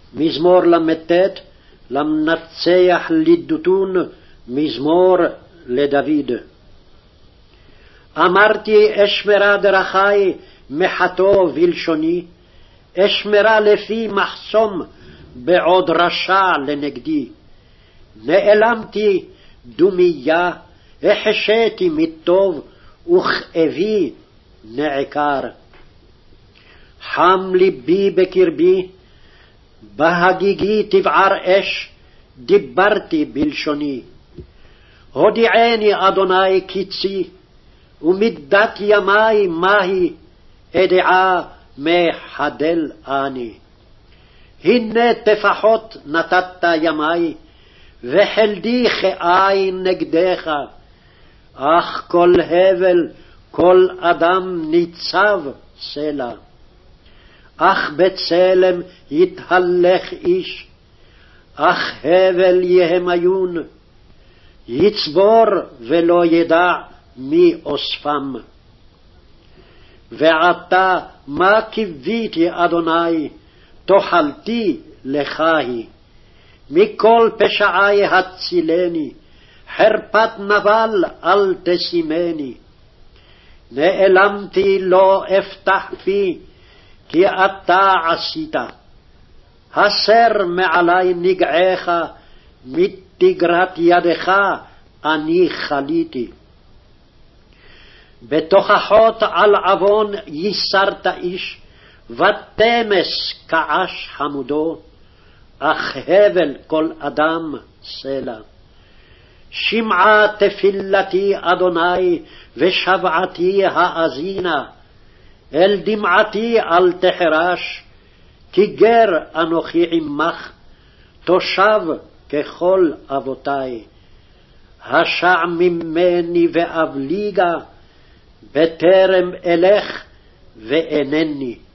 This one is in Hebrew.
מזמור ל"ט, למנצח לידותון, מזמור לדוד. אמרתי אשמרה דרכי מחתו בלשוני, אשמרה לפי מחסום בעוד רשע לנגדי. נעלמתי דומיה, החשיתי מטוב, וכאבי נעקר. חם ליבי בקרבי, בהגיגי תבער אש, דיברתי בלשוני. הודיעני אדוני קצי, ומידת ימי מהי, אדעה מחדל אני. הנה טפחות נתת ימי, וחלדי כעין נגדך, אך כל הבל כל אדם ניצב סלע. אך בצלם יתהלך איש, אך הבל יהמיון, יצבור ולא ידע מי אוספם. ועתה מה קיוויתי אדוני, תאכלתי לך היא. מכל פשעי הצילני, חרפת נבל אל תשימני. נעלמתי לא אפתח פי, כי אתה עשית. הסר מעלי נגעך, מתגרת ידך אני חליתי. בתוכחות על עוון ייסרת איש, ותמס כעש חמודו, אך הבל כל אדם סלע. שמעה תפילתי אדוני, ושבעתי האזינה, אל דמעתי אל תחרש, כי גר אנוכי עמך, תושב ככל אבותי. השע ממני ואבליגה, בטרם אלך ואינני.